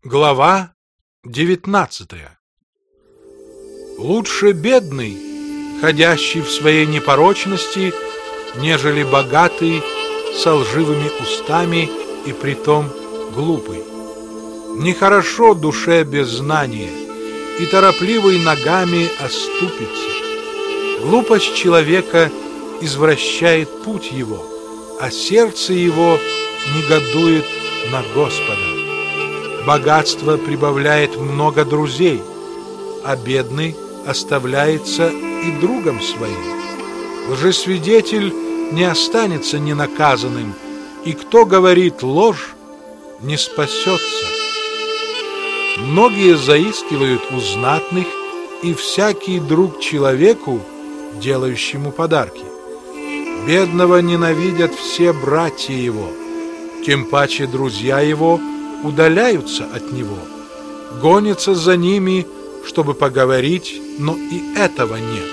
Глава 19. Лучше бедный, ходящий в своей непорочности, нежели богатый со лживыми устами и притом глупый. Нехорошо душе без знания, и торопливый ногами оступится. Глупость человека извращает путь его, а сердце его негодует на Господа. Богатство прибавляет много друзей, а бедный оставляется и другом своим. Лжесвидетель не останется ненаказанным, и кто говорит ложь, не спасется. Многие заискивают у знатных, и всякий друг человеку, делающему подарки. Бедного ненавидят все братья его, тем паче друзья его удаляются от него, гонятся за ними, чтобы поговорить, но и этого нет.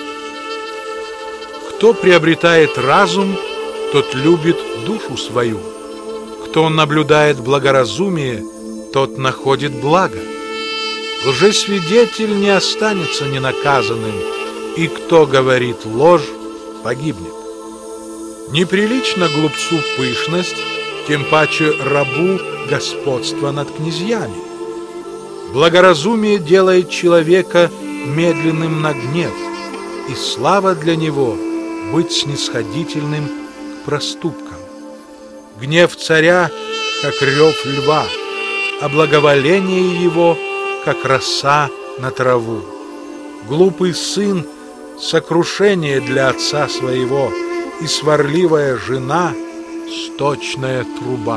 Кто приобретает разум, тот любит душу свою. Кто наблюдает благоразумие, тот находит благо. Лжесвидетель не останется ненаказанным, и кто говорит ложь, погибнет. Неприлично глупцу пышность, тем паче рабу господство над князьями. Благоразумие делает человека медленным на гнев, и слава для него быть снисходительным к проступкам. Гнев царя, как рев льва, а благоволение его, как роса на траву. Глупый сын — сокрушение для отца своего, и сварливая жена — сточная труба.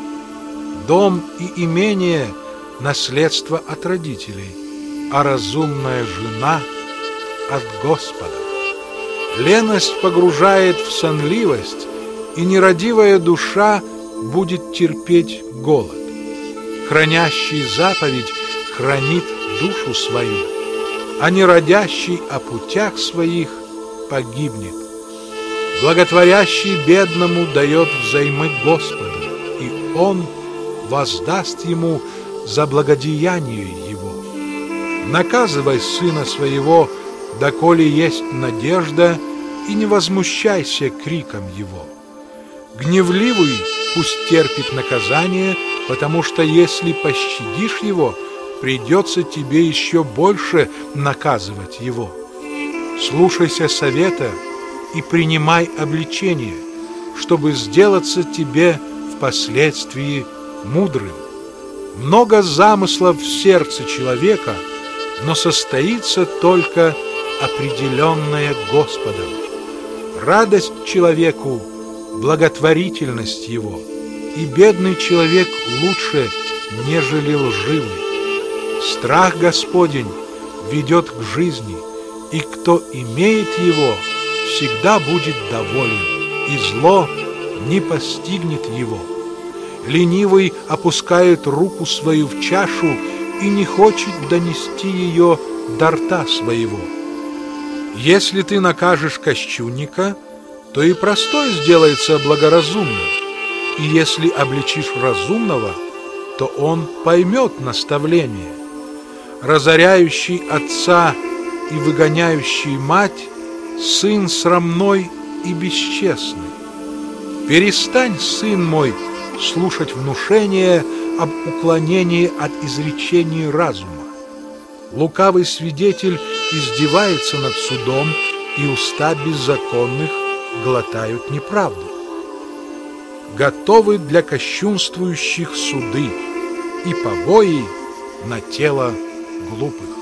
Дом и имение — наследство от родителей, а разумная жена — от Господа. Леность погружает в сонливость, и нерадивая душа будет терпеть голод. Хранящий заповедь хранит душу свою, а нерадящий о путях своих погибнет. Благотворящий бедному дает взаймы Господу, и Он воздаст ему за благодеяние его. Наказывай сына своего, доколе есть надежда, и не возмущайся криком его. Гневливый пусть терпит наказание, потому что если пощадишь его, придется тебе еще больше наказывать его. Слушайся совета и принимай обличение, чтобы сделаться тебе впоследствии мудрым. Много замыслов в сердце человека, но состоится только определенное Господом. Радость человеку — благотворительность его, и бедный человек лучше, нежели лживый. Страх Господень ведет к жизни, и кто имеет его, всегда будет доволен, и зло не постигнет его. Ленивый опускает руку свою в чашу и не хочет донести ее до рта своего. Если ты накажешь кощунника, то и простой сделается благоразумным, и если обличишь разумного, то он поймет наставление. Разоряющий отца и выгоняющий мать — сын срамной и бесчестный. Перестань, сын мой, слушать внушение об уклонении от изречений разума. Лукавый свидетель издевается над судом, и уста беззаконных глотают неправду. Готовы для кощунствующих суды, и побои на тело глупых.